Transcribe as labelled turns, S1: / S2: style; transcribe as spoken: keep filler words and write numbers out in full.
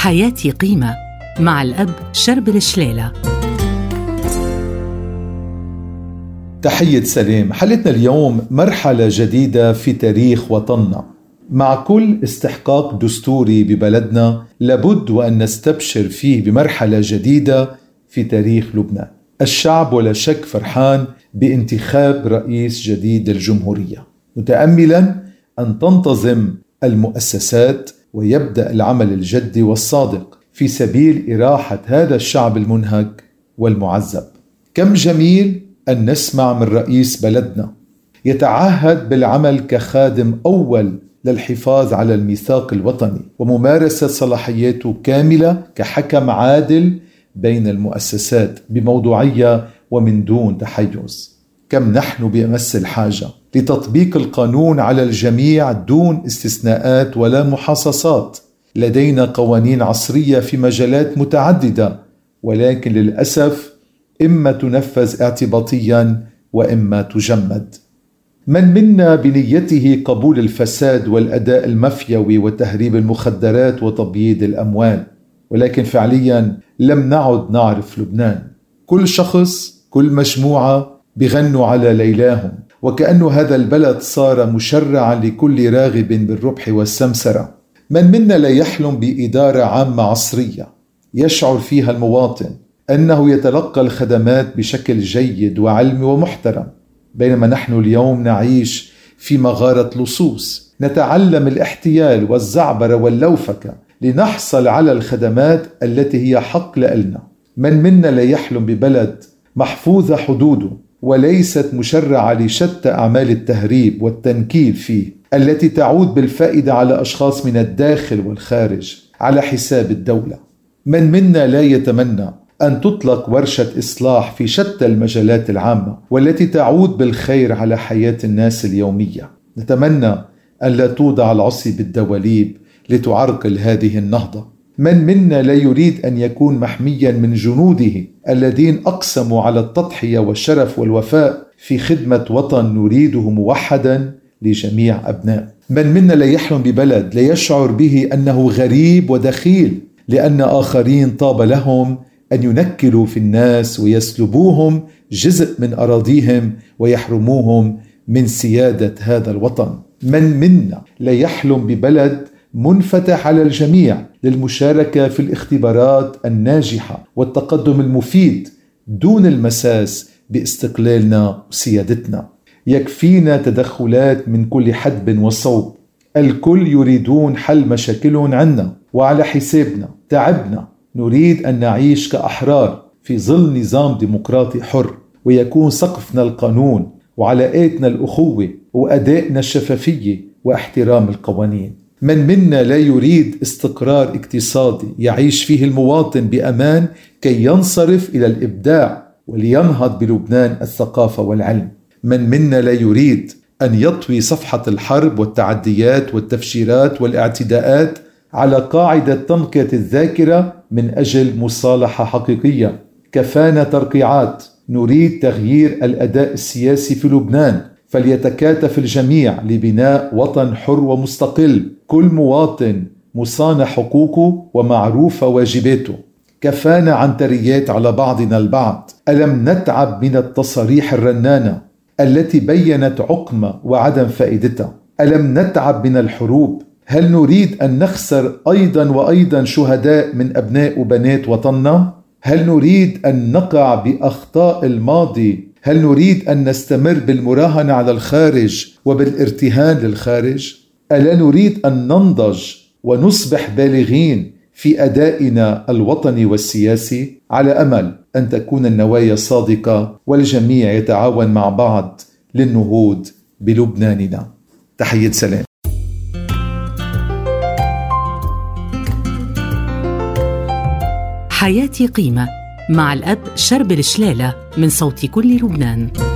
S1: حياتي قيمة مع الأب شربل شليلة.
S2: تحية سلام. حلقتنا اليوم مرحلة جديدة في تاريخ وطننا. مع كل استحقاق دستوري ببلدنا لابد وأن نستبشر فيه بمرحلة جديدة في تاريخ لبنان. الشعب ولا شك فرحان بانتخاب رئيس جديد للجمهورية، متأملا أن تنتظم المؤسسات ويبدأ العمل الجدي والصادق في سبيل إراحة هذا الشعب المنهك والمعذب. كم جميل أن نسمع من رئيس بلدنا يتعهد بالعمل كخادم أول للحفاظ على الميثاق الوطني وممارسة صلاحياته كاملة كحكم عادل بين المؤسسات بموضوعية ومن دون تحيز. كم نحن بأمس الحاجة لتطبيق القانون على الجميع دون استثناءات ولا محاصصات. لدينا قوانين عصرية في مجالات متعددة، ولكن للأسف إما تنفذ اعتباطيا وإما تجمد. من منا بنيته قبول الفساد والأداء المفيوي وتهريب المخدرات وتبييض الأموال، ولكن فعليا لم نعد نعرف لبنان. كل شخص كل مجموعة بغنوا على ليلاهم، وكأن هذا البلد صار مشرعا لكل راغب بالربح والسمسرة. من منا لا يحلم بإدارة عامة عصرية يشعر فيها المواطن أنه يتلقى الخدمات بشكل جيد وعلمي ومحترم، بينما نحن اليوم نعيش في مغارة لصوص، نتعلم الاحتيال والزعبرة واللوفكة لنحصل على الخدمات التي هي حق لنا. من منا لا يحلم ببلد محفوظة حدوده وليست مشرعة لشتى أعمال التهريب والتنكيل فيه التي تعود بالفائدة على أشخاص من الداخل والخارج على حساب الدولة. من منا لا يتمنى أن تطلق ورشة إصلاح في شتى المجالات العامة والتي تعود بالخير على حياة الناس اليومية. نتمنى أن لا توضع العصي بالدواليب لتعرقل هذه النهضة. من منا لا يريد أن يكون محميا من جنوده الذين أقسموا على التضحية والشرف والوفاء في خدمة وطن نريده موحدا لجميع أبناء. من منا لا يحلم ببلد لا يشعر به أنه غريب ودخيل لأن آخرين طاب لهم أن ينكلوا في الناس ويسلبوهم جزء من أراضيهم ويحرموهم من سيادة هذا الوطن. من منا لا يحلم ببلد منفتح على الجميع للمشاركة في الاختبارات الناجحة والتقدم المفيد دون المساس باستقلالنا وسيادتنا. يكفينا تدخلات من كل حدب وصوب. الكل يريدون حل مشاكلهم عنا وعلى حسابنا. تعبنا. نريد أن نعيش كأحرار في ظل نظام ديمقراطي حر، ويكون سقفنا القانون وعلاقاتنا الأخوة وأدائنا الشفافية واحترام القوانين. من منا لا يريد استقرار اقتصادي يعيش فيه المواطن بأمان كي ينصرف إلى الإبداع ولينهض بلبنان الثقافة والعلم. من منا لا يريد أن يطوي صفحة الحرب والتعديات والتفجيرات والاعتداءات على قاعدة تنقية الذاكرة من أجل مصالحة حقيقية. كفانا ترقيعات. نريد تغيير الأداء السياسي في لبنان، فليتكاتف الجميع لبناء وطن حر ومستقل، كل مواطن مصان حقوقه ومعروف واجباته. كفانا عنتريات على بعضنا البعض. ألم نتعب من التصاريح الرنانة التي بيّنت عقمة وعدم فائدتها؟ ألم نتعب من الحروب؟ هل نريد أن نخسر أيضا وأيضا شهداء من أبناء وبنات وطننا؟ هل نريد أن نقع بأخطاء الماضي؟ هل نريد أن نستمر بالمراهنة على الخارج وبالارتهان للخارج؟ ألا نريد أن ننضج ونصبح بالغين في أدائنا الوطني والسياسي على أمل أن تكون النوايا صادقة والجميع يتعاون مع بعض للنهوض بلبناننا؟ تحية سلام.
S1: حياتي قيمة مع الأب شربل شليلة من صوت كل لبنان.